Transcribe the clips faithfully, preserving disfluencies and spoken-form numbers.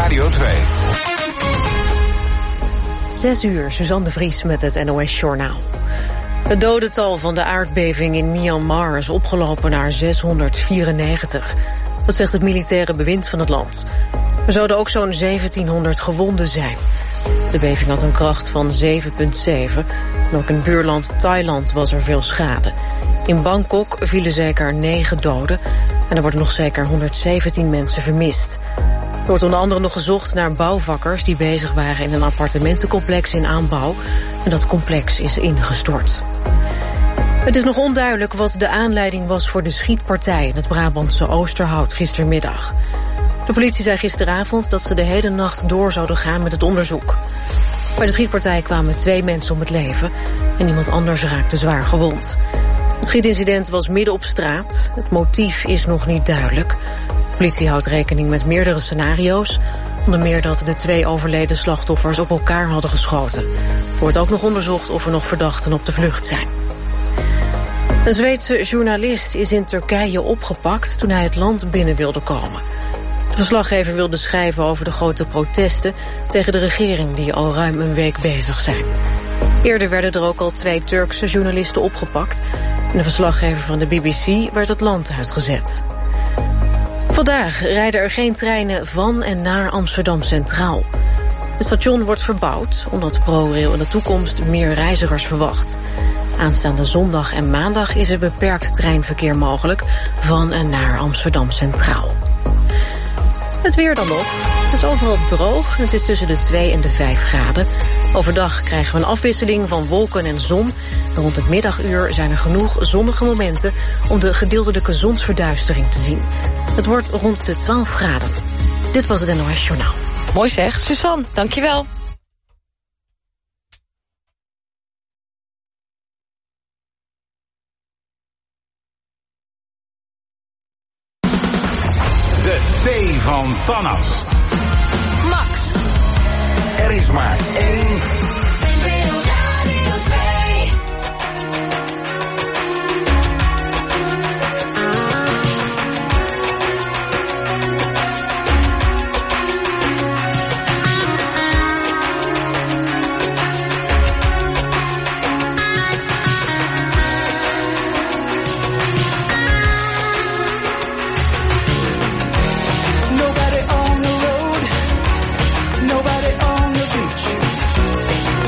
Radio twee. Zes uur, Suzanne de Vries met het N O S-journaal. Het dodental van de aardbeving in Myanmar is opgelopen naar zeshonderdvierennegentig. Dat zegt het militaire bewind van het land. Er zouden ook zo'n zeventienhonderd gewonden zijn. De beving had een kracht van zeven komma zeven. En ook in buurland Thailand was er veel schade. In Bangkok vielen zeker negen doden. En er worden nog zeker honderdzeventien mensen vermist. Er wordt onder andere nog gezocht naar bouwvakkers die bezig waren in een appartementencomplex in aanbouw. En dat complex is ingestort. Het is nog onduidelijk wat de aanleiding was voor de schietpartij in het Brabantse Oosterhout gistermiddag. De politie zei gisteravond dat ze de hele nacht door zouden gaan met het onderzoek. Bij de schietpartij kwamen twee mensen om het leven en iemand anders raakte zwaar gewond. Het schietincident was midden op straat. Het motief is nog niet duidelijk. De politie houdt rekening met meerdere scenario's. Onder meer dat de twee overleden slachtoffers op elkaar hadden geschoten. Er wordt ook nog onderzocht of er nog verdachten op de vlucht zijn. Een Zweedse journalist is in Turkije opgepakt toen hij het land binnen wilde komen. De verslaggever wilde schrijven over de grote protesten tegen de regering die al ruim een week bezig zijn. Eerder werden er ook al twee Turkse journalisten opgepakt. En de verslaggever van de B B C werd het land uitgezet. Vandaag rijden er geen treinen van en naar Amsterdam Centraal. Het station wordt verbouwd omdat ProRail in de toekomst meer reizigers verwacht. Aanstaande zondag en maandag is er beperkt treinverkeer mogelijk van en naar Amsterdam Centraal. Het weer dan nog. Het is overal droog en het is tussen de twee en de vijf graden. Overdag krijgen we een afwisseling van wolken en zon. En rond het middaguur zijn er genoeg zonnige momenten om de gedeeltelijke zonsverduistering te zien. Het wordt rond de twaalf graden. Dit was het N O S Journaal. Mooi zeg, Suzanne, dankjewel. De thee van Thanas. Max. Er is maar één. Nobody on the road, nobody on the beach.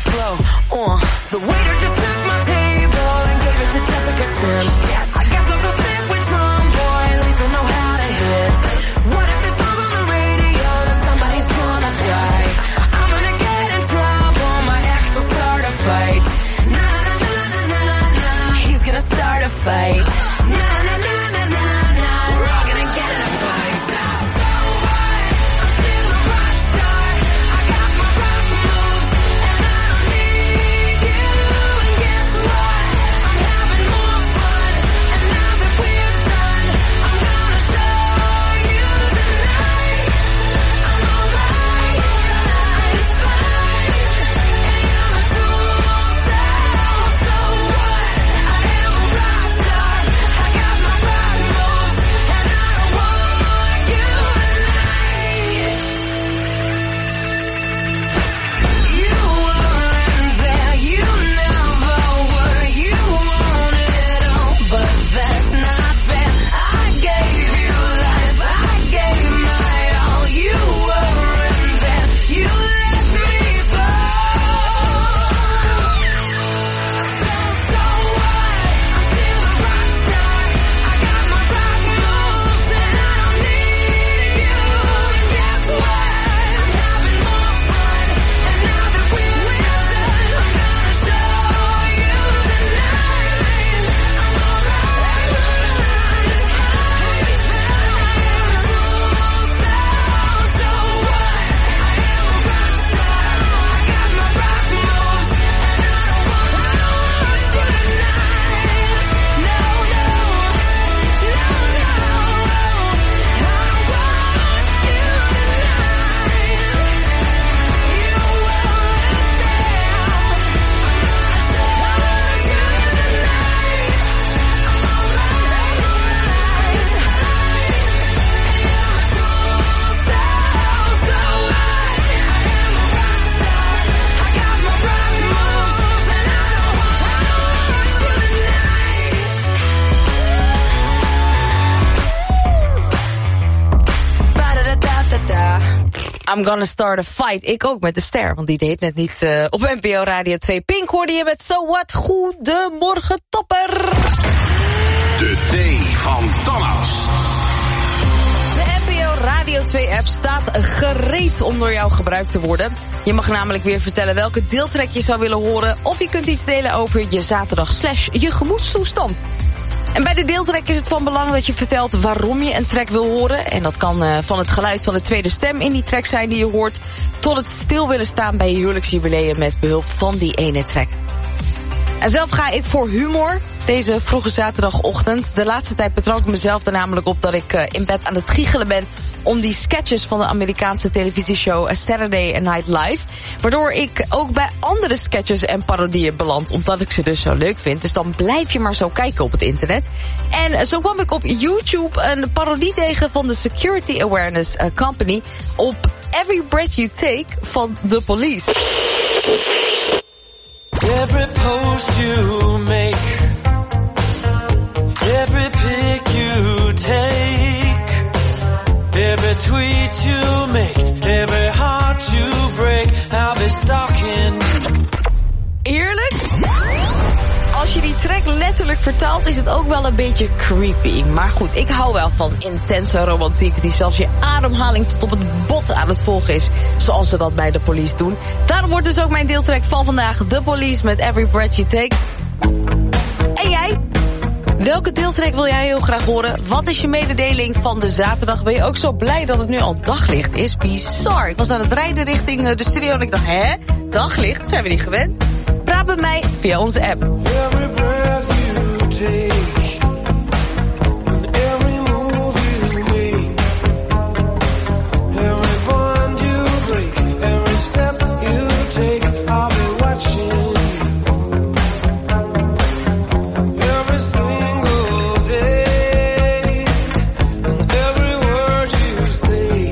flow. Uh, the waiter just took my table and gave it to Jessica Sims. I guess I'll go sit with Tom Boy, at least I know how to hit. What if this song's on the radio, then somebody's gonna die. I'm gonna get in trouble, my ex will start a fight. Na na na na na na na, he's gonna start a fight. Na na na na na na, we're all gonna get in a fight. So what? I'm still a rock star. I got my rock moves, and I don't need you. And guess what? I'm having more fun. And now that we're done, I'm gonna show you tonight. I'm alright, it's fine. And I'm a cool style. So what? I am a rock star. I got my rock moves, and I don't want you tonight. You weren't there, you never were. You wanted all, but that's not fair. I gave you life, I gave my all. You weren't there, you let me fall. So, so what? I'm still a rock star. I got my rock moves, and I don't need you. And guess what? I'm having more fun. And now that we're done, I'm gonna show you tonight. I'm alright, it's fine. So, what? I am a rock star. I got my rock moves, and I don't want you tonight. No, no, no, no, I don't want you tonight. You weren't there. I'm gonna show you tonight. I'm alright, so what? I am a rock star. I got my rock moves, and I don't want you tonight. Ba-da-da-da-da-da. I'm gonna start a fight. Ik ook met de ster, want die deed net niet uh, op N P O Radio twee. Pink hoorde je met So What. Goedemorgen, topper. De thee van Thomas. De N P O Radio twee app staat gereed om door jou gebruikt te worden. Je mag namelijk weer vertellen welke deeltrack je zou willen horen, of je kunt iets delen over je zaterdag slash je gemoedstoestand. En bij de deeltrack is het van belang dat je vertelt waarom je een track wil horen. En dat kan uh, van het geluid van de tweede stem in die track zijn die je hoort, tot het stil willen staan bij je huwelijksjubileum met behulp van die ene track. En zelf ga ik voor humor deze vroege zaterdagochtend. De laatste tijd betrap ik mezelf er namelijk op dat ik uh, in bed aan het giechelen ben om die sketches van de Amerikaanse televisieshow A Saturday Night Live. Waardoor ik ook bij andere sketches en parodieën beland, omdat ik ze dus zo leuk vind. Dus dan blijf je maar zo kijken op het internet. En uh, zo kwam ik op YouTube een parodie tegen van de Security Awareness uh, Company op Every Breath You Take van The Police. Every post you make, every pic you take, every tweet you make, every heart you break, I'll be stalking. Eerlijk? Als je die track letterlijk vertaalt, is het ook wel een beetje creepy. Maar goed, ik hou wel van intense romantiek die zelfs je ademhaling tot op het bot aan het volgen is, zoals ze dat bij The Police doen. Daarom wordt dus ook mijn deeltrack van vandaag The Police met Every Breath You Take. En jij? Welke deeltrack wil jij heel graag horen? Wat is je mededeling van de zaterdag? Ben je ook zo blij dat het nu al daglicht is? Bizar. Ik was aan het rijden richting de studio en ik dacht, hè? Daglicht? Zijn we niet gewend? Praat met mij via onze app. Every breath you take, and every move you make, every bond you break, every step you take, I'll be watching you. Every single day, and every word you say,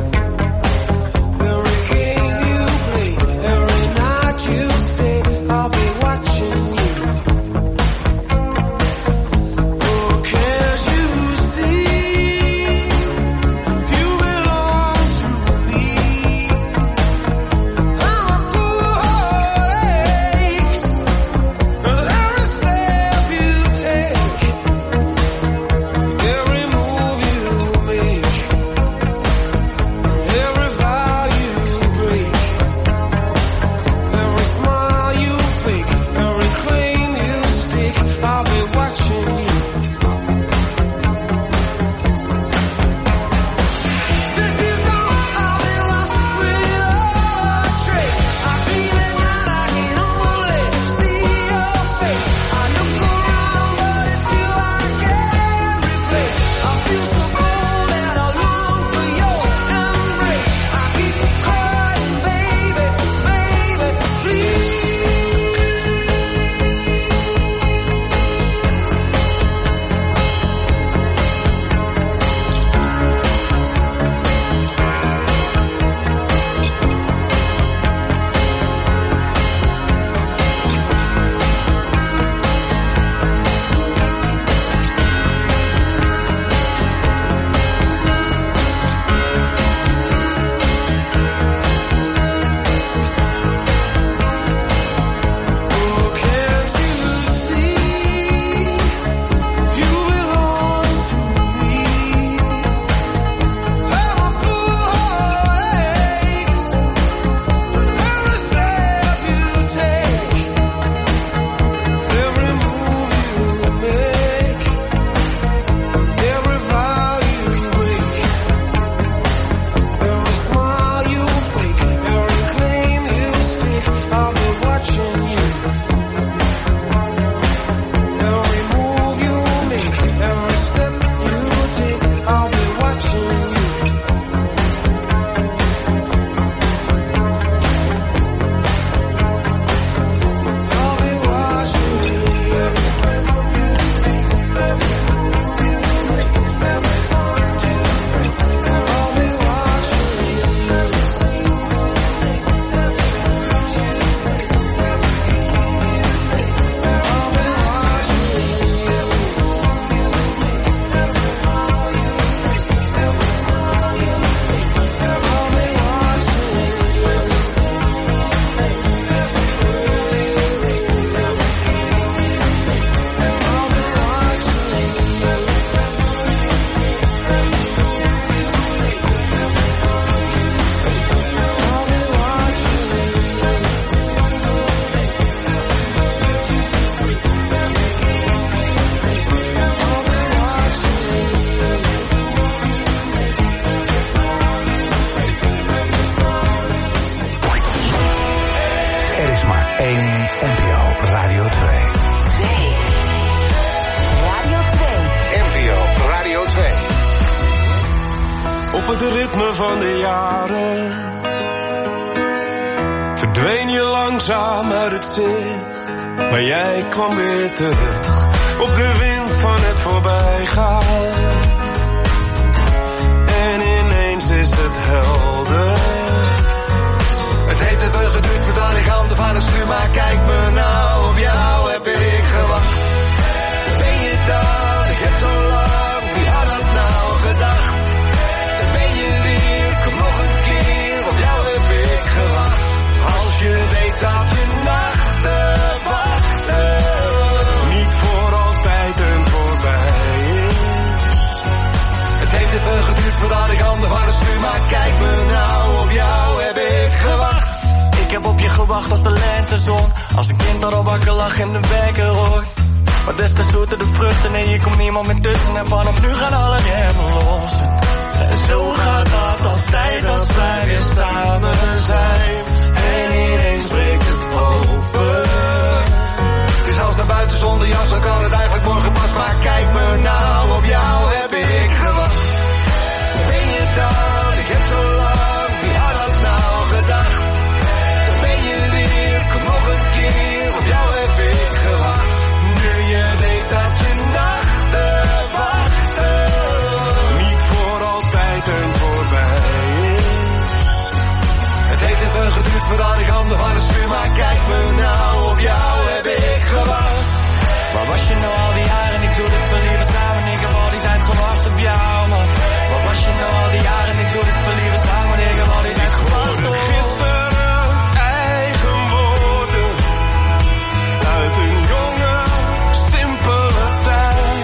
every game you play, every night you stay, I'll be watching you. Oh, can't you see? You belong to me. I'm a poor Er is maar één N P O Radio twee. twee. Radio twee. N P O Radio twee. Op het ritme van de jaren verdween je langzaam uit het zicht, maar jij kwam weer terug op de wind van het voorbijgaan. En ineens is het helder. Het heeft even geduurd voordat ik handen van het stuur, maar kijk me nou, op jou heb ik gewacht. Ben je daar? Ik heb zo lang, wie had dat nou gedacht? Ben je weer, kom nog een keer, op jou heb ik gewacht. Als je weet dat je nachten wachten niet voor altijd en voorbij is. Het heeft even geduurd voordat ik handen van het stuur, maar kijk me nou, op jou heb ik gewacht. Ik heb op je gewacht als de lentezon, als een kind dat al wakker lag en de wekker hoort. Maar des te zoeter de vruchten en je komt niemand meer tussen. En vanaf nu gaan alle remmen los. En zo gaat dat altijd als wij weer samen zijn. En ineens breekt het open. Het is als naar buiten zonder jas, dan kan het eigenlijk morgen pas. Maar kijk me nou, op jou heb ik gewacht. Ben je daar? Ik heb zo lang, wie had dat nou gedacht? Ben je weer, kom nog een keer, op jou heb ik gewacht. Nu je weet dat je nachten wachten niet voor altijd en voorbij is. Het heeft even geduurd voordat ik handen van het stuur, maar kijk me nou, op jou heb ik gewacht. Waar was je nou al die jaren? Ik doe dit voor liever samen. Ik heb al die tijd gewacht op jou, man. Waar was je nou al die jaren? Ik doe dit voor liever samen. Ik heb al die tijd gewacht op gisteren. Eigen woorden uit een jonge, simpele tijd.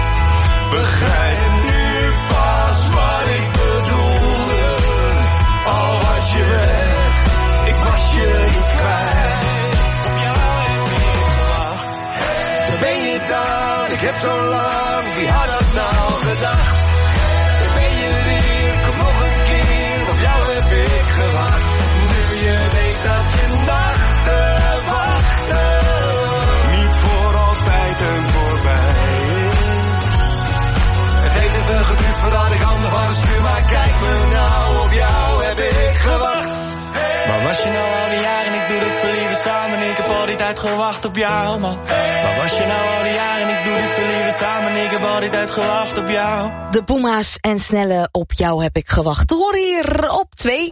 Begrijp nu pas wat ik bedoelde. Al was je weg, ik was je niet kwijt. Op jou heb ik gewacht. Ben je daar? Ik heb zo lang, wie had dat nou gedacht? Ben je weer, kom nog een keer, op jou heb ik gewacht. Nu je weet dat je nachten wachten niet voor altijd en voorbij is. Het heeft even geduurd voordat ik handen van het stuur, maar kijk me nou, op jou heb ik gewacht. Waar was je nou al die jaren? Ik doe dit voor liever samen. Ik heb al die tijd gewacht op jou, man. Waar was je nou al die jaren? Ik doe dit voor liever samen. Ik heb al die tijd gewacht op jou. De Puma's en Snelle, op jou heb ik gewacht. Te horen hier op twee.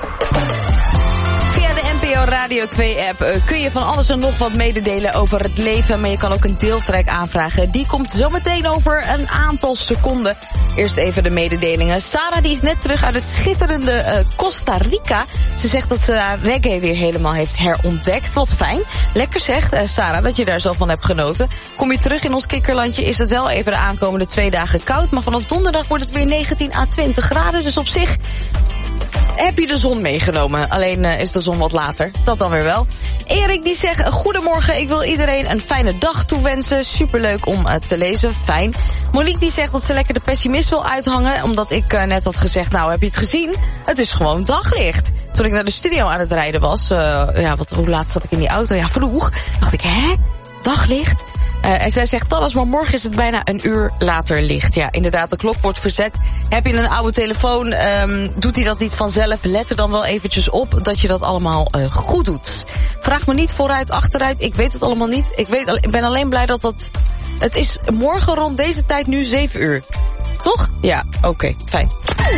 Via de N P O Radio twee app uh, kun je van alles en nog wat mededelen over het leven. Maar je kan ook een deeltrack aanvragen. Die komt zometeen over een aantal seconden. Eerst even de mededelingen. Sarah die is net terug uit het schitterende uh, Costa Rica. Ze zegt dat ze haar reggae weer helemaal heeft herontdekt. Wat fijn. Lekker zegt uh, Sarah dat je daar zo van hebt genoten. Kom je terug in ons kikkerlandje is het wel even de aankomende twee dagen koud. Maar vanaf donderdag wordt het weer negentien à twintig graden. Dus op zich heb je de zon meegenomen. Alleen uh, is de zon wat later. Dat dan weer wel. Erik die zegt, goedemorgen, ik wil iedereen een fijne dag toewensen. Superleuk om uh, te lezen, fijn. Monique die zegt dat ze lekker de pessimist wil uithangen. Omdat ik uh, net had gezegd, nou heb je het gezien? Het is gewoon daglicht. Toen ik naar de studio aan het rijden was, uh, ja, wat, hoe laat zat ik in die auto? Ja, vroeg. Dacht ik, hè? Daglicht? Uh, en zij zegt, Talles, maar morgen is het bijna een uur later licht. Ja, inderdaad, de klok wordt verzet. Heb je een oude telefoon, um, doet hij dat niet vanzelf? Let er dan wel eventjes op dat je dat allemaal uh, goed doet. Vraag me niet vooruit, achteruit, ik weet het allemaal niet. Ik, weet, ik ben alleen blij dat dat... Het is morgen rond deze tijd nu zeven uur. Toch? Ja, oké, okay, fijn.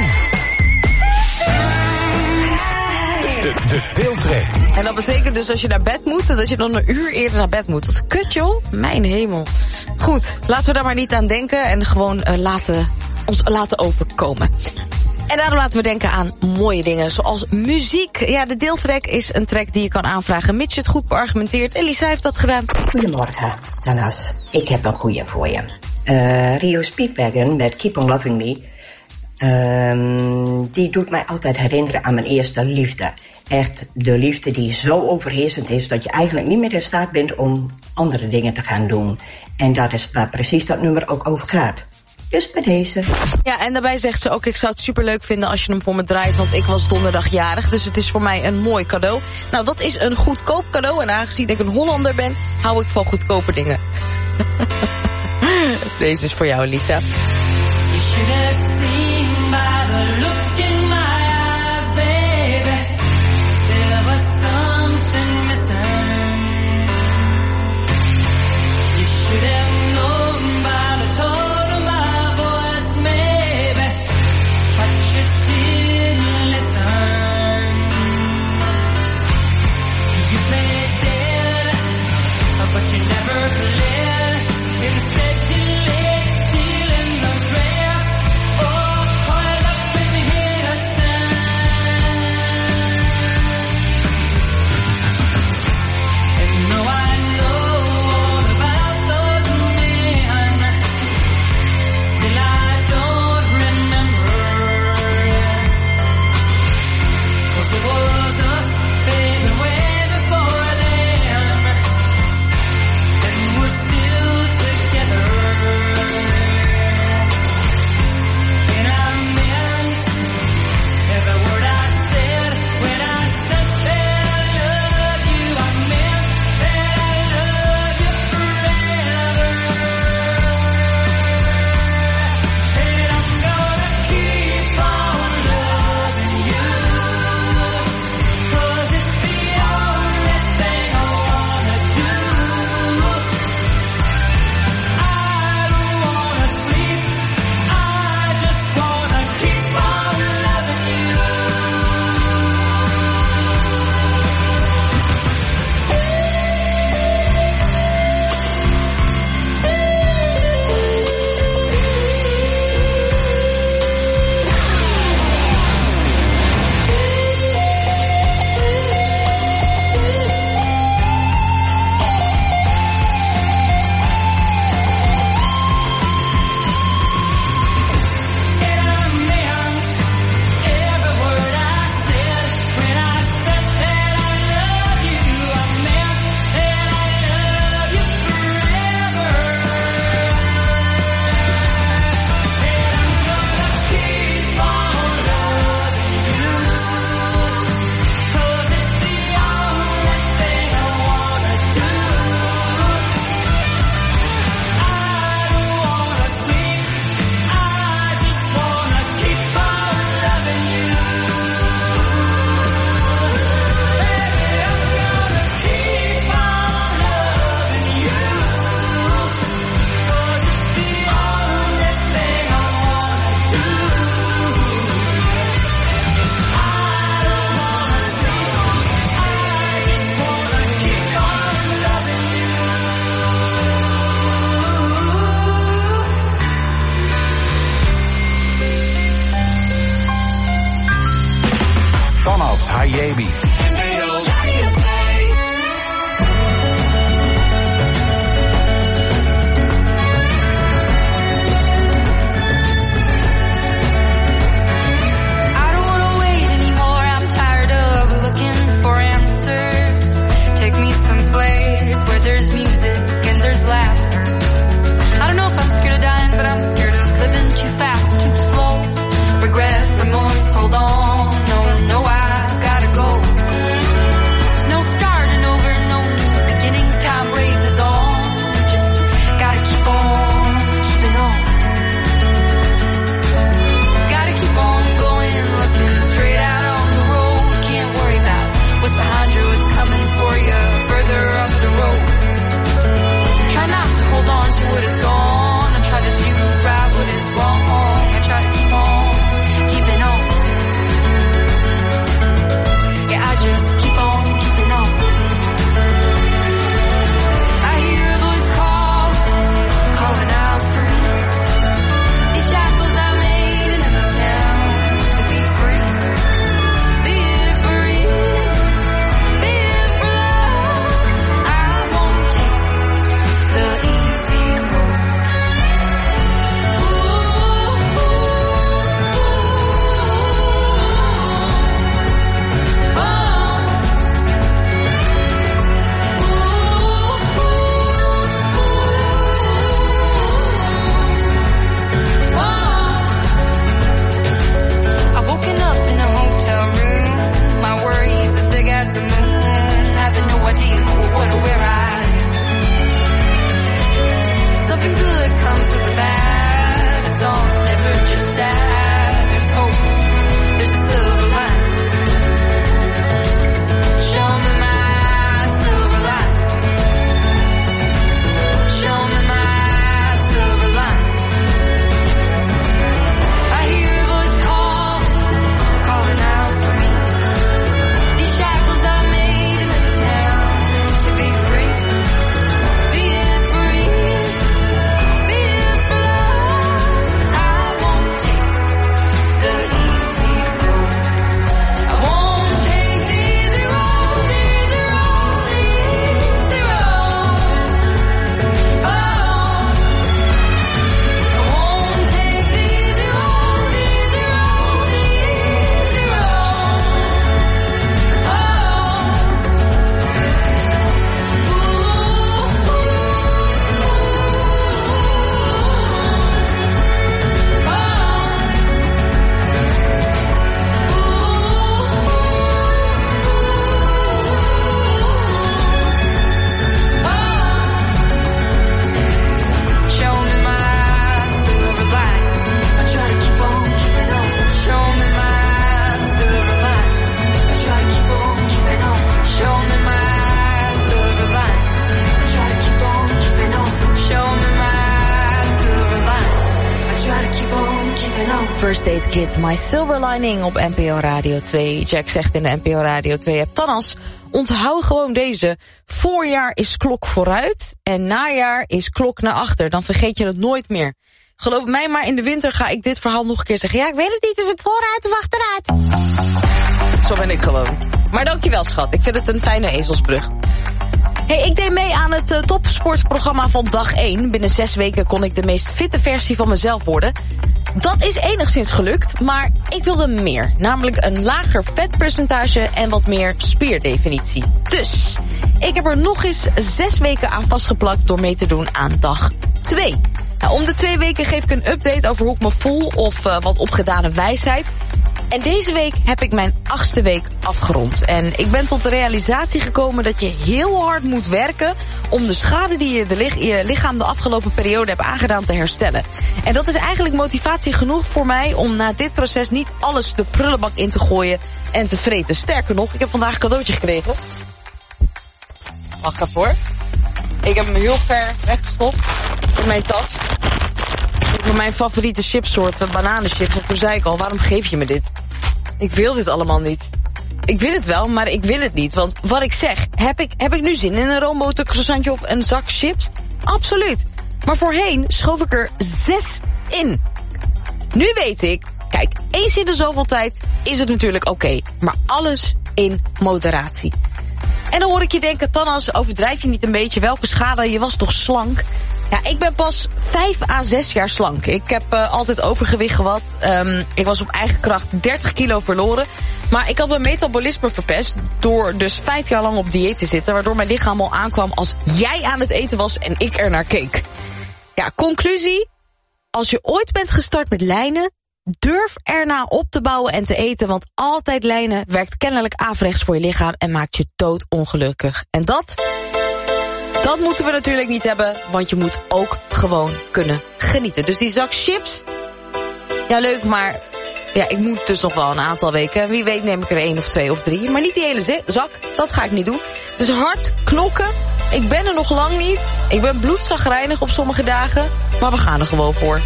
De, de deeltrack. En dat betekent dus als je naar bed moet, dat je dan een uur eerder naar bed moet. Dat is kut, joh. Mijn hemel. Goed, laten we daar maar niet aan denken en gewoon uh, laten, ons laten overkomen. En daarom laten we denken aan mooie dingen, zoals muziek. Ja, de deeltrack is een track die je kan aanvragen, mits je het goed beargumenteert. Elisa heeft dat gedaan. Goedemorgen, Talles. Ik heb een goeie voor je. Uh, Rio Speedwagon met Keep on Loving Me. Um, die doet mij altijd herinneren aan mijn eerste liefde. Echt de liefde die zo overheersend is dat je eigenlijk niet meer in staat bent om andere dingen te gaan doen. En dat is waar precies dat nummer ook over gaat. Dus bij deze. Ja, en daarbij zegt ze ook, ik zou het superleuk vinden als je hem voor me draait, want ik was donderdag jarig, dus het is voor mij een mooi cadeau. Nou, dat is een goedkoop cadeau en aangezien ik een Hollander ben, hou ik van goedkope dingen. Deze is voor jou, Lisa. You should have seen by the look in my eyes, baby. There was something missing. You should have known by the tone of my voice, maybe. But you didn't listen. You played dead, but you never played. Instead you lay still in the grass. Oh, coiled up in innocence. And though I know all about those men, still I don't remember. 'Cause it was us, baby, way before them. And we're still together. And I meant every word I said when I said that I love you. I meant that I love you forever. And I'm gonna keep on loving you. 'Cause it's the only thing I wanna do. I don't wanna sleep, I just wanna keep on loving you. And I meant every word I said when I said that I love you. I meant that I love you forever. And I'm gonna keep on loving you. 'Cause it's the only thing I wanna do. I don't wanna sleep, I just wanna keep on loving you. Baby, I'm gonna keep on loving you. 'Cause it's the only thing I wanna do. I don't wanna sleep, I just wanna keep on loving you. Thomas Hayebi. I don't wanna wait anymore. I'm tired of looking for answers. Take me someplace where there's music and there's laughter. I don't know if I'm scared of dying, but I'm scared of living too fast, too slow. Regret, remorse, hold on. No, no, I gotta go. There's no starting over, no new beginnings. Time raises on. Just gotta keep on keeping on. Gotta keep on going, looking straight out on the road. Can't worry about what's behind you, what's coming for you further up the road. Try not to hold on to what is gone. I try to do right what is wrong. First Aid Kit, My Silver Lining op N P O Radio twee. Jack zegt in de N P O Radio twee-app... Tanas, onthoud gewoon deze. Voorjaar is klok vooruit en najaar is klok naar achter. Dan vergeet je het nooit meer. Geloof mij maar, in de winter ga ik dit verhaal nog een keer zeggen. Ja, ik weet het niet, is het vooruit of achteruit? Zo ben ik gewoon. Maar dankjewel, schat. Ik vind het een fijne ezelsbrug. Hey, ik deed mee aan het uh, topsportprogramma van dag één. Binnen zes weken kon ik de meest fitte versie van mezelf worden. Dat is enigszins gelukt, maar ik wilde meer. Namelijk een lager vetpercentage en wat meer spierdefinitie. Dus, ik heb er nog eens zes weken aan vastgeplakt door mee te doen aan dag twee. Nou, om de twee weken geef ik een update over hoe ik me voel of uh, wat opgedane wijsheid. En deze week heb ik mijn achtste week afgerond. En ik ben tot de realisatie gekomen dat je heel hard moet werken om de schade die je, de lich, je lichaam de afgelopen periode hebt aangedaan te herstellen. En dat is eigenlijk motivatie genoeg voor mij om na dit proces niet alles de prullenbak in te gooien en te vreten. Sterker nog, ik heb vandaag een cadeautje gekregen. Wacht even hoor. Ik heb hem heel ver weggestopt in mijn tas. Voor mijn favoriete chipsoort, bananenchips. En toen zei ik al, waarom geef je me dit? Ik wil dit allemaal niet. Ik wil het wel, maar ik wil het niet. Want wat ik zeg, heb ik, heb ik nu zin in een roomboter croissantje of een zak chips? Absoluut. Maar voorheen schoof ik er zes in. Nu weet ik, kijk, eens in de zoveel tijd is het natuurlijk oké. Okay, maar alles in moderatie. En dan hoor ik je denken, Tanas, overdrijf je niet een beetje? Welke schade? Je was toch slank? Ja, ik ben pas vijf à zes jaar slank. Ik heb uh, altijd overgewicht gehad. Um, ik was op eigen kracht dertig kilo verloren. Maar ik had mijn metabolisme verpest door dus vijf jaar lang op dieet te zitten. Waardoor mijn lichaam al aankwam als jij aan het eten was en ik er naar keek. Ja, conclusie. Als je ooit bent gestart met lijnen, durf erna op te bouwen en te eten. Want altijd lijnen werkt kennelijk averechts voor je lichaam en maakt je doodongelukkig. En dat... Dat moeten we natuurlijk niet hebben, want je moet ook gewoon kunnen genieten. Dus die zak chips, ja leuk, maar ja, ik moet dus nog wel een aantal weken. Wie weet neem ik er één of twee of drie, maar niet die hele zak, dat ga ik niet doen. Dus hard knokken, ik ben er nog lang niet. Ik ben bloedzagrijnig op sommige dagen, maar we gaan er gewoon voor.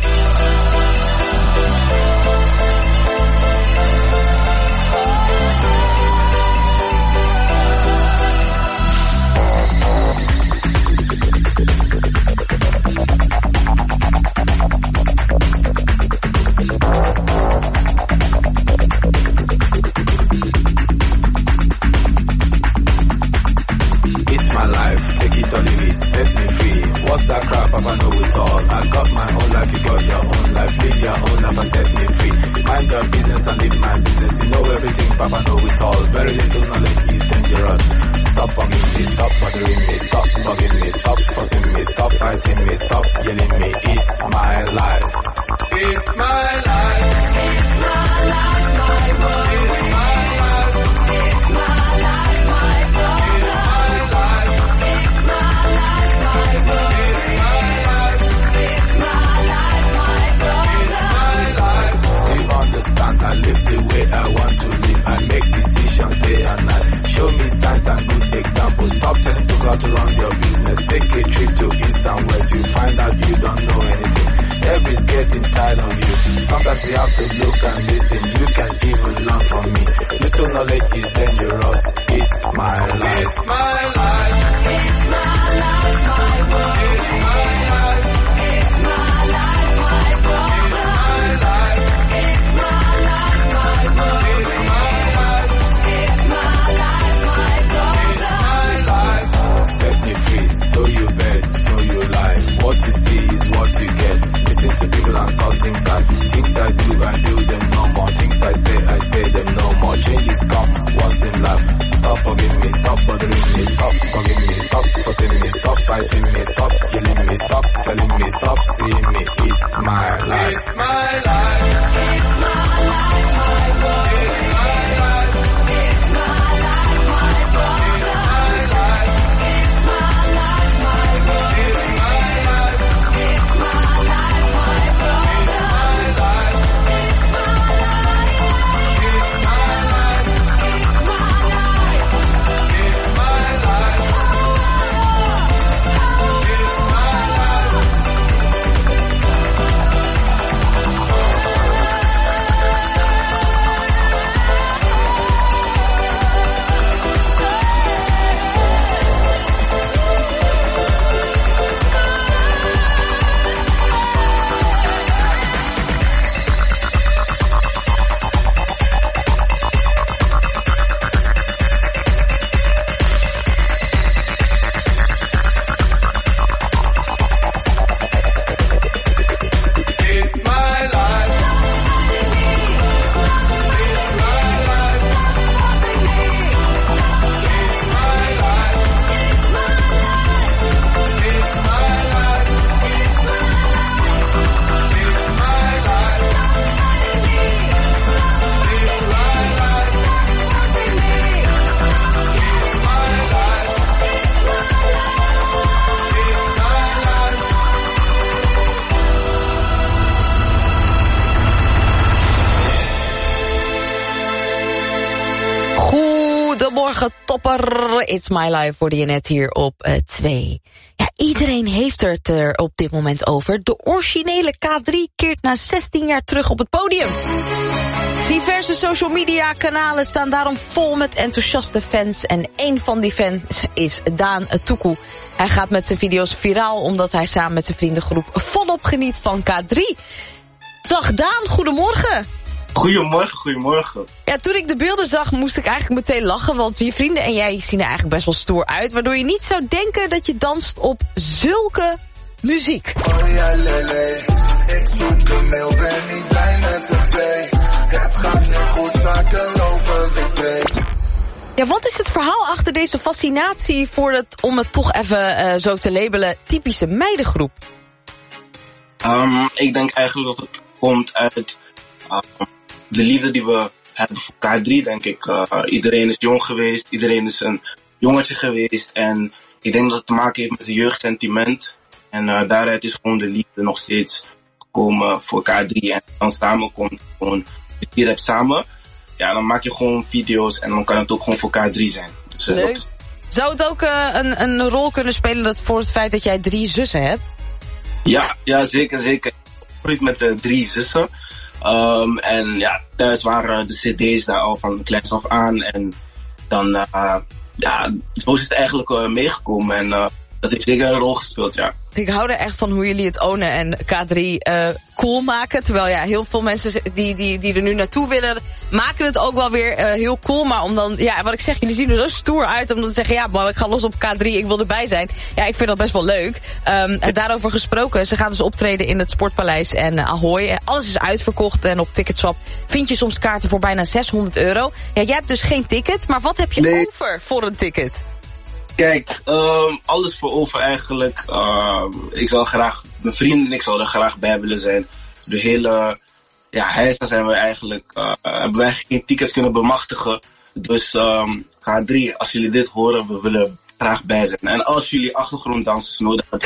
What's that crap? Papa know it all. I got my own life, you got your own life. Live your own life and set me free. Mind your business and live my business. You know everything, Papa know it all. Very little knowledge is dangerous. Stop bugging me, stop bothering me, stop bugging me, stop fussing me, stop fighting me, stop yelling me. It's my life. It's my life. It's my life, my world. It's my life. It's my life, my world. It's my life. It's my life, my world. I live the way I want to live. I make decisions day and night. Show me signs and good examples. Stop telling people to run your business. Take a trip to east and west. You find out you don't know anything. Everybody's getting tired of you. Sometimes you have to look and listen. You can even learn from me. Little knowledge is dangerous. It's my life. It's my life. It's my life, my world. It's my life. It's my life, my world. It's my life. It's my life, my world. It's my life. It's my life, my world. It's my life. Set me free, so you bet, so you lie. What you see is what you get. Listen to people and saw things I things I do, I do them no more. Things I say, I say them no more. Changes come once in life. Stop forgiving me, stop bothering me, stop forgiving me, stop fussing me, stop fighting me, stop killing me, stop telling me, stop seeing me. It's my life. It's my life. It's my life, my world. It's my life. It's my life, my world. It's my life. It's my life, my world. It's my life. It's my life, my world. It's my life. It's my life. It's my life. It's my life. It's my life. showstopper. It's My Life hoorde je net hier op uh, twee. Ja, iedereen heeft het er op dit moment over. De originele K drie keert na zestien jaar terug op het podium. Diverse social media kanalen staan daarom vol met enthousiaste fans. En een van die fans is Daan Tuku. Hij gaat met zijn video's viraal omdat hij samen met zijn vriendengroep volop geniet van K drie. Dag Daan, goedemorgen. Goedemorgen, goedemorgen. Ja, toen ik de beelden zag moest ik eigenlijk meteen lachen, want je vrienden en jij zien er eigenlijk best wel stoer uit, waardoor je niet zou denken dat je danst op zulke muziek. Oh ja, lele, ik zoek een mail, ben niet blij met de play. Het gaat nu goed, zaken lopen weer streek. Ja, wat is het verhaal achter deze fascinatie voor het, om het toch even uh, zo te labelen, typische meidengroep? Um, ik denk eigenlijk dat het komt uit uh, de liefde die we hebben voor K drie, denk ik. Uh, iedereen is jong geweest, iedereen is een jongetje geweest. En ik denk dat het te maken heeft met het jeugdsentiment. En uh, daaruit is gewoon de liefde nog steeds gekomen voor K drie. En dan samen komt gewoon, je vier hebt samen. Ja, dan maak je gewoon video's en dan kan het ook gewoon voor K drie zijn. Dus, uh, Leuk. Dat... Zou het ook uh, een, een rol kunnen spelen dat voor het feit dat jij drie zussen hebt? Ja, ja, zeker, zeker. Ik met uh, drie zussen. Um, en ja, thuis waren de cd's daar al van kleins af aan. En dan, uh, ja, zo is het eigenlijk uh, meegekomen. En uh, dat heeft zeker een rol gespeeld, ja. Ik hou er echt van hoe jullie het ownen en K drie uh, cool maken. Terwijl ja, heel veel mensen die, die, die er nu naartoe willen, maken het ook wel weer uh, heel cool. Maar om dan, ja, wat ik zeg, jullie zien er zo stoer uit om dan te zeggen, ja, maar ik ga los op K drie, ik wil erbij zijn. Ja, ik vind dat best wel leuk. Um, en daarover gesproken, ze gaan dus optreden in het Sportpaleis en uh, Ahoy. Alles is uitverkocht en op Ticketswap vind je soms kaarten voor bijna zeshonderd euro. Ja, jij hebt dus geen ticket, maar wat heb je nee. over voor een ticket? Kijk, um, alles voor over eigenlijk. Um, ik zou graag, mijn vrienden en ik zou er graag bij willen zijn. De hele, ja, heisa zijn we eigenlijk, uh, hebben wij geen tickets kunnen bemachtigen. Dus um, K drie, als jullie dit horen, we willen graag bij zijn. En als jullie achtergronddansers nodig hebben,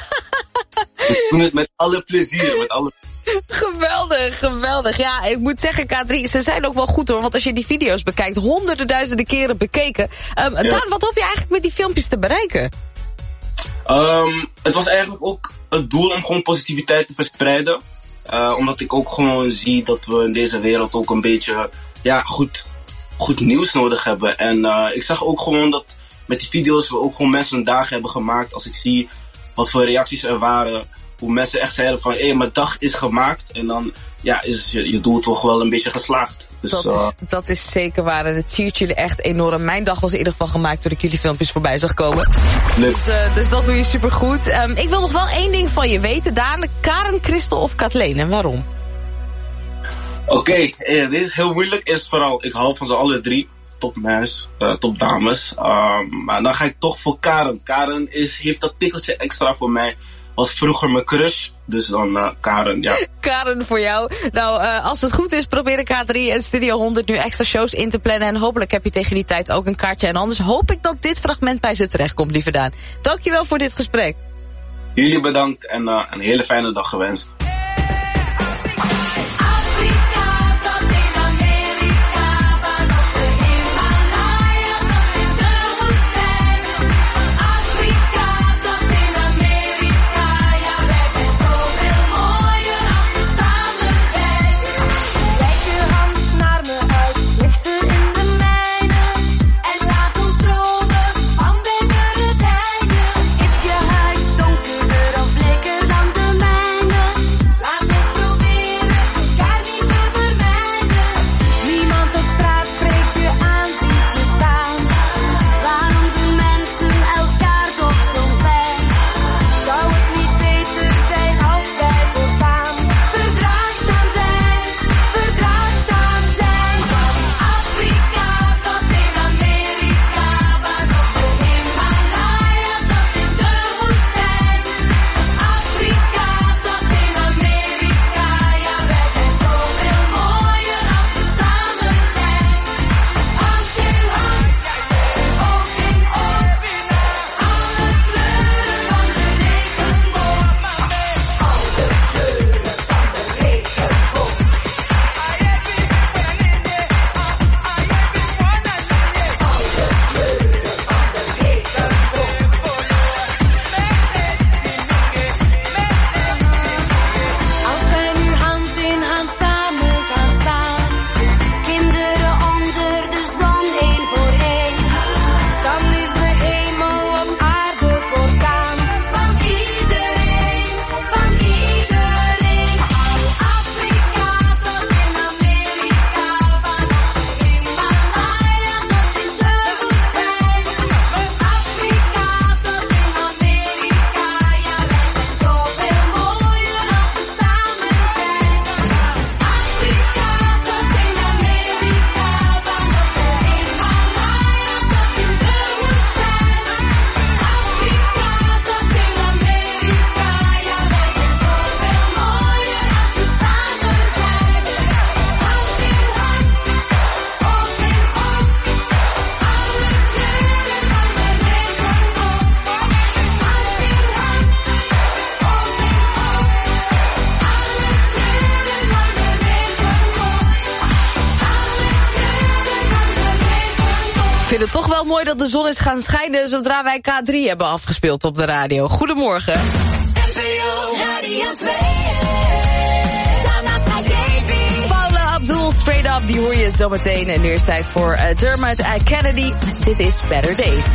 we doen het met alle plezier, met alle Geweldig, geweldig. Ja, ik moet zeggen, K drie, ze zijn ook wel goed hoor. Want als je die video's bekijkt, honderden duizenden keren bekeken. Um, ja. Daan, wat hoop je eigenlijk met die filmpjes te bereiken? Um, het was eigenlijk ook het doel om gewoon positiviteit te verspreiden. Uh, omdat ik ook gewoon zie dat we in deze wereld ook een beetje, ja, goed, goed nieuws nodig hebben. En uh, ik zag ook gewoon dat met die video's we ook gewoon mensen een dag hebben gemaakt. Als ik zie wat voor reacties er waren. Hoe mensen echt zeiden van, hé, hey, mijn dag is gemaakt. En dan, ja, is je, je doel toch wel een beetje geslaagd. Dus, dat, uh, is, dat is zeker waar. En het siert jullie echt enorm. Mijn dag was in ieder geval gemaakt toen ik jullie filmpjes voorbij zag komen. Dus, uh, dus dat doe je supergoed. Um, ik wil nog wel één ding van je weten, Daan. Karen, Christel of Kathleen? En waarom? Oké, okay, eh, dit is heel moeilijk. Eerst vooral, ik hou van ze alle drie. Topmeis, uh, topdames. Um, maar dan ga ik toch voor Karen. Karen is, heeft dat tikkeltje extra voor mij. Was vroeger mijn crush, dus dan uh, Karen, ja. Karen voor jou. Nou, uh, als het goed is, proberen K drie en Studio honderd nu extra shows in te plannen. En hopelijk heb je tegen die tijd ook een kaartje. En anders hoop ik dat dit fragment bij ze terechtkomt, lieve Daan. Dankjewel voor dit gesprek. Jullie bedankt en uh, een hele fijne dag gewenst. Is je huis donkerder of blikker dan de mijne? Toch wel mooi dat de zon is gaan schijnen zodra wij K drie hebben afgespeeld op de radio. Goedemorgen. Paula Abdul, Straight Up, die hoor je zometeen. En nu is tijd voor uh, Dermot uh, Kennedy. Dit is Better Days.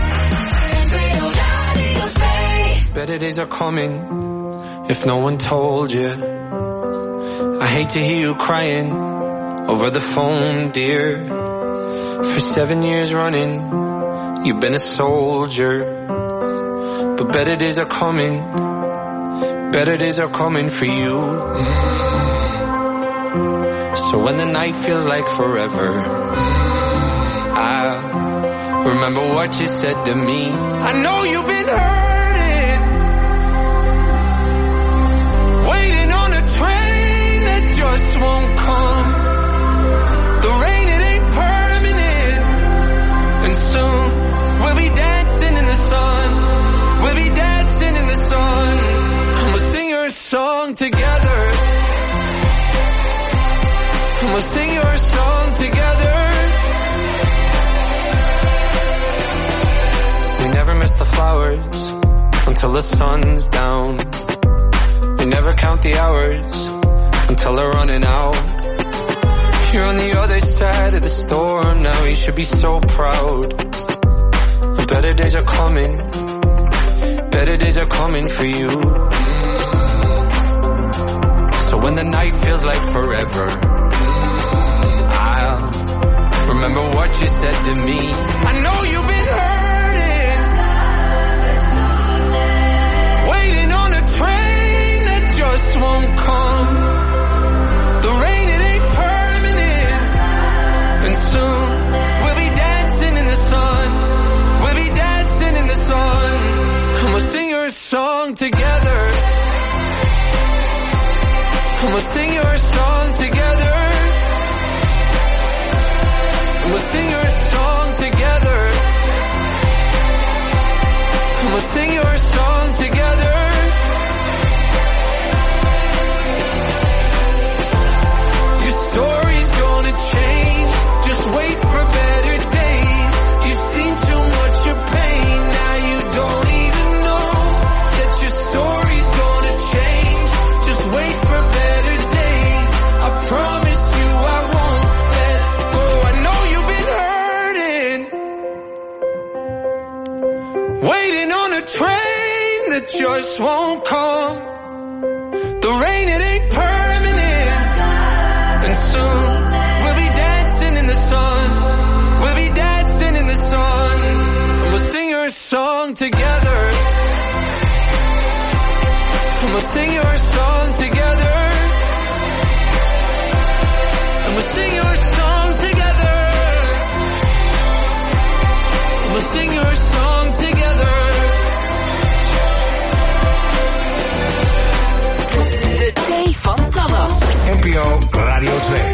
Better days are coming, if no one told you. I hate to hear you crying over the phone, dear. For seven years running, you've been a soldier. But better days are coming, better days are coming for you. Mm. So when the night feels like forever, mm, I remember what you said to me. I know you've been hurting, waiting on a train that just won't come. The rain, it ain't permanent, and soon we'll be dancing in the sun. We'll be dancing in the sun. I'ma sing your song together. I'ma sing your song together. We never miss the flowers until the sun's down. We never count the hours until they're running out. You're on the other side of the storm now, you should be so proud. Better days are coming, better days are coming for you. So when the night feels like forever, I'll remember what you said to me. I know you've been hurting, waiting on a train that just won't come. The rain, it ain't permanent, and soon we'll be dancing in the sun. We'll be dancing in the sun. I'ma sing your song together. I'ma sing your song together. I'ma sing your song together. I'ma sing your song together. Your story's gonna change. Just wait for better days. You've seen too much of pain. Now you don't even know that your story's gonna change. Just wait for better days. I promise you I won't let go. I know you've been hurting, waiting on a train that just won't come. The rain, it ain't permanent, and soon we'll be dancing in the sun. We'll be dancing in the sun. And we'll sing your song together. And we'll sing your song together. And we'll sing your song together. And we'll sing your song together. De thee van Dallas. N P O Radio twee.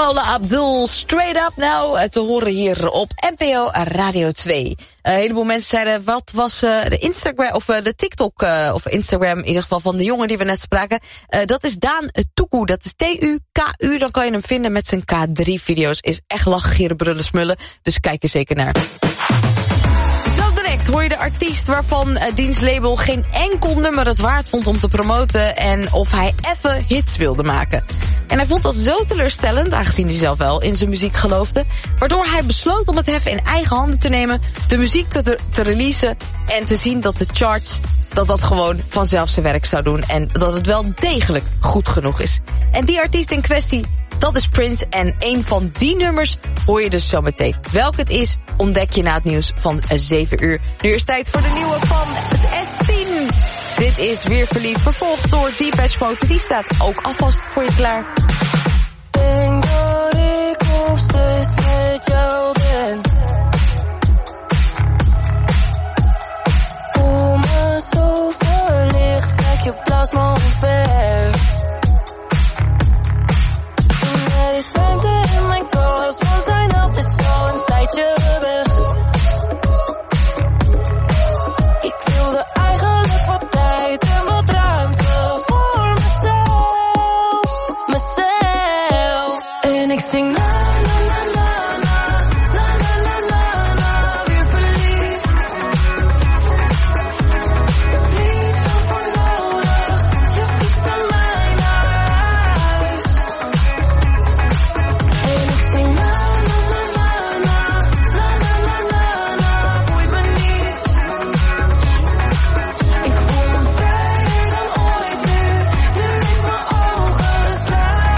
Paula Abdul, Straight Up Now, te horen hier op N P O Radio twee. Een heleboel mensen zeiden, wat was uh, de Instagram, of uh, de TikTok, uh, of Instagram in ieder geval van de jongen die we net spraken. Uh, dat is Daan Tuku, dat is T U K U, dan kan je hem vinden met zijn K drie video's. Is echt lachen, gieren, brullen, smullen, dus kijk er zeker naar. Zo direct hoor je de artiest waarvan uh, diens label geen enkel nummer het waard vond om te promoten en of hij even hits wilde maken. En hij vond dat zo teleurstellend, aangezien hij zelf wel in zijn muziek geloofde, waardoor hij besloot om het hef in eigen handen te nemen, de muziek te, te releasen en te zien dat de charts, dat dat gewoon vanzelf zijn werk zou doen en dat het wel degelijk goed genoeg is. En die artiest in kwestie, dat is Prince en een van die nummers hoor je dus zo meteen. Welk het is, ontdek je na het nieuws van zeven uur. Nu is tijd voor de nieuwe van S tien. Dit is Weer Verliefd, vervolgd door Depeche Mode. Die staat ook alvast voor je klaar. Denk dat ik nog steeds met jou ben. Voel me zo verlicht, kijk je plaats me omver. Er is ruimte in mijn kast, we zijn altijd zo een tijdje weg. Ik wilde eigenlijk wat tijd en wat ruimte voor mezelf, mezelf. En ik zing na na na na na, na na na na na, weer verliefd. Niet zoveel nodig, je fietst naar mij naar huis. En ik zing na na na na na, na na na na na, boeit me niet. Ik voel me vrijer dan ooit nu, nu ik mijn ogen sluit.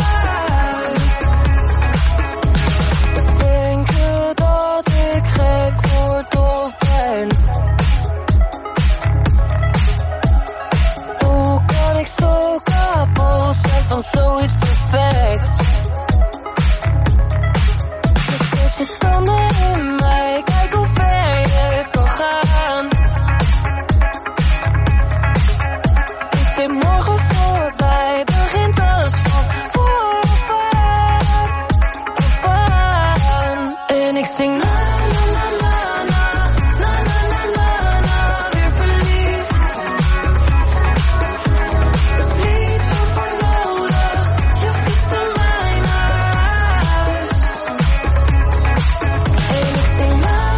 Denk je dat ik gek word of ben? Hoe kan ik zo kapot zijn van zoiets perfects? Dus zet je tanden in mij, kijk hoe ver je kan gaan. Ik ben morgen voorbij, begint alles van vooraf aan. En ik zing na na na na na, na na na na na, weer verliefd. Niet zoveel nodig, je fietst naar mij naar huis. En ik zing na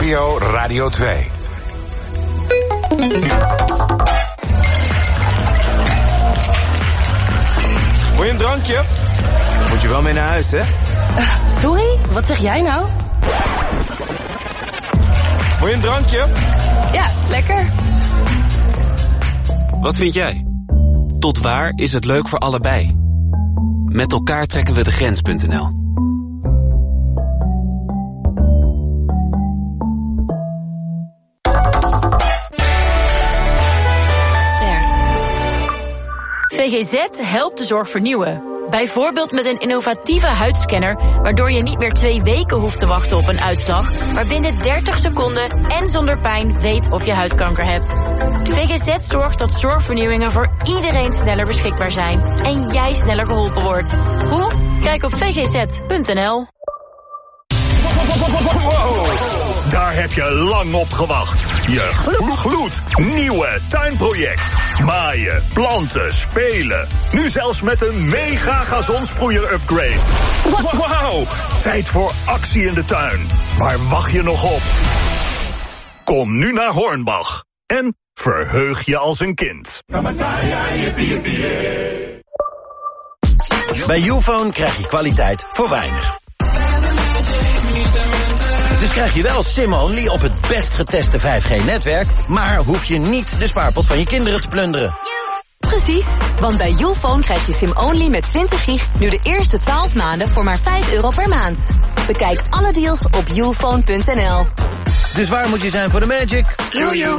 N P O Radio twee. Wil je een drankje? Moet je wel mee naar huis, hè? Uh, sorry, wat zeg jij nou? Wil je een drankje? Ja, lekker. Wat vind jij? Tot waar is het leuk voor allebei? Met elkaar trekken we de grens punt n l. V G Z helpt de zorg vernieuwen. Bijvoorbeeld met een innovatieve huidscanner, waardoor je niet meer twee weken hoeft te wachten op een uitslag, maar binnen dertig seconden en zonder pijn weet of je huidkanker hebt. V G Z zorgt dat zorgvernieuwingen voor iedereen sneller beschikbaar zijn en jij sneller geholpen wordt. Hoe? Kijk op v g z punt n l. Wow, daar heb je lang op gewacht. Je glo- gloednieuwe tuinproject. Maaien, planten, spelen. Nu zelfs met een mega gazonsproeier upgrade. Wauw, tijd voor actie in de tuin. Waar wacht je nog op? Kom nu naar Hornbach en verheug je als een kind. Bij Ufone krijg je kwaliteit voor weinig. Dus krijg je wel SIM-only op het best geteste vijf G-netwerk, maar hoef je niet de spaarpot van je kinderen te plunderen. Precies, want bij Ufone krijg je SIM-only met twintig gig nu de eerste twaalf maanden voor maar vijf euro per maand. Bekijk alle deals op ufone punt n l. Dus waar moet je zijn voor de magic? Jojo.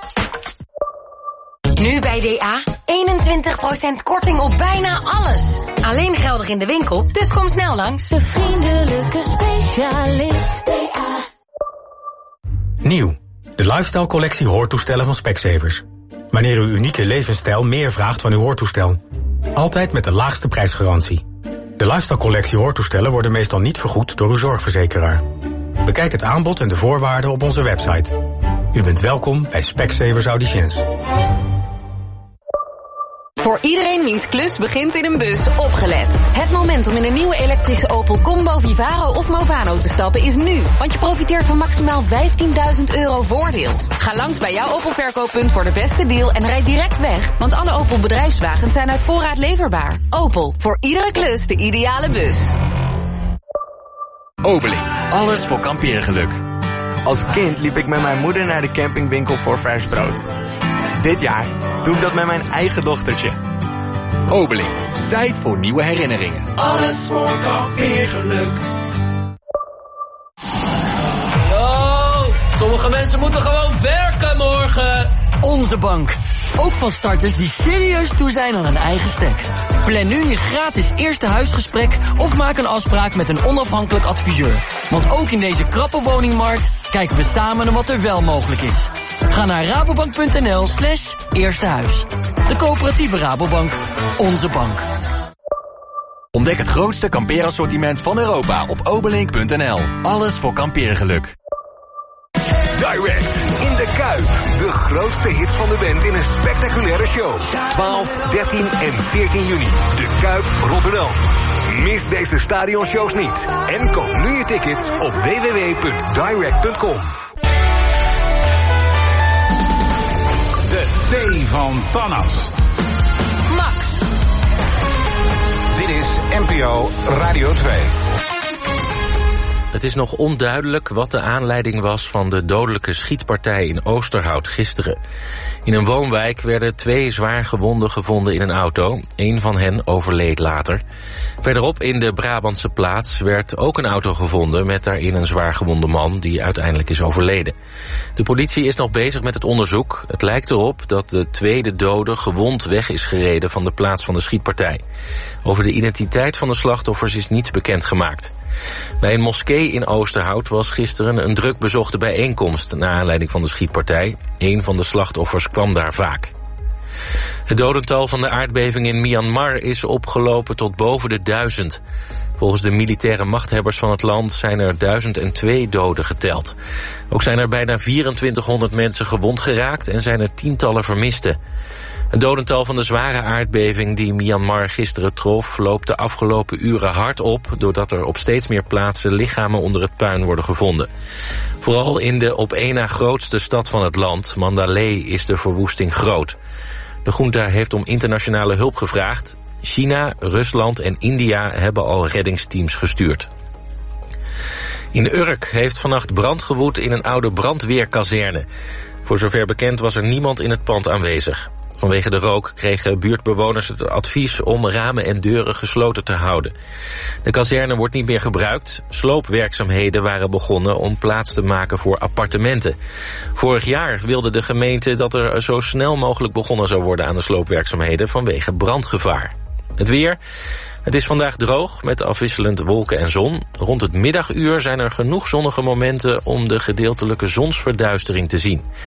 Nu bij D A, eenentwintig procent korting op bijna alles. Alleen geldig in de winkel, dus kom snel langs. De vriendelijke specialist D A. Nieuw, de Lifestyle collectie hoortoestellen van Specsavers. Wanneer uw unieke levensstijl meer vraagt van uw hoortoestel. Altijd met de laagste prijsgarantie. De Lifestyle collectie hoortoestellen worden meestal niet vergoed door uw zorgverzekeraar. Bekijk het aanbod en de voorwaarden op onze website. U bent welkom bij Specsavers Audiciëns. Voor iedereen wiens klus begint in een bus, opgelet. Het moment om in een nieuwe elektrische Opel Combo, Vivaro of Movano te stappen is nu. Want je profiteert van maximaal vijftienduizend euro voordeel. Ga langs bij jouw Opel verkooppunt voor de beste deal en rijd direct weg. Want alle Opel bedrijfswagens zijn uit voorraad leverbaar. Opel, voor iedere klus de ideale bus. Obeling, alles voor kampeergeluk. Als kind liep ik met mijn moeder naar de campingwinkel voor vers brood. Dit jaar doe ik dat met mijn eigen dochtertje. Obeling, tijd voor nieuwe herinneringen. Alles voor kampeergeluk. Yo, sommige mensen moeten gewoon werken morgen. Onze bank. Ook van starters die serieus toe zijn aan een eigen stek. Plan nu je gratis eerste huisgesprek of maak een afspraak met een onafhankelijk adviseur. Want ook in deze krappe woningmarkt kijken we samen naar wat er wel mogelijk is. Ga naar rabobank punt n l slash eerste huis. De coöperatieve Rabobank. Onze bank. Ontdek het grootste kampeerassortiment van Europa op obelink punt n l. Alles voor kampeergeluk. Direct in de Kuip. De grootste hit van de band in een spectaculaire show. twaalf, dertien en veertien juni. De Kuip Rotterdam. Mis deze stadionshows niet. En koop nu je tickets op w w w punt direct punt com. De thee van Thanas. Max. Dit is N P O Radio twee. Het is nog onduidelijk wat de aanleiding was van de dodelijke schietpartij in Oosterhout gisteren. In een woonwijk werden twee zwaar gewonden gevonden in een auto. Eén van hen overleed later. Verderop in de Brabantse plaats werd ook een auto gevonden met daarin een zwaar gewonde man die uiteindelijk is overleden. De politie is nog bezig met het onderzoek. Het lijkt erop dat de tweede dode gewond weg is gereden van de plaats van de schietpartij. Over de identiteit van de slachtoffers is niets bekendgemaakt. Bij een moskee in Oosterhout was gisteren een druk bezochte bijeenkomst naar aanleiding van de schietpartij. Een van de slachtoffers kwam daar vaak. Het dodental van de aardbeving in Myanmar is opgelopen tot boven de duizend. Volgens de militaire machthebbers van het land zijn er duizend en twee doden geteld. Ook zijn er bijna vierentwintighonderd mensen gewond geraakt en zijn er tientallen vermisten. Het dodental van de zware aardbeving die Myanmar gisteren trof loopt de afgelopen uren hard op, doordat er op steeds meer plaatsen lichamen onder het puin worden gevonden. Vooral in de op één na grootste stad van het land, Mandalay, is de verwoesting groot. De junta heeft om internationale hulp gevraagd. China, Rusland en India hebben al reddingsteams gestuurd. In Urk heeft vannacht brand gewoed in een oude brandweerkazerne. Voor zover bekend was er niemand in het pand aanwezig. Vanwege de rook kregen buurtbewoners het advies om ramen en deuren gesloten te houden. De kazerne wordt niet meer gebruikt. Sloopwerkzaamheden waren begonnen om plaats te maken voor appartementen. Vorig jaar wilde de gemeente dat er zo snel mogelijk begonnen zou worden aan de sloopwerkzaamheden vanwege brandgevaar. Het weer. Het is vandaag droog met afwisselend wolken en zon. Rond het middaguur zijn er genoeg zonnige momenten om de gedeeltelijke zonsverduistering te zien.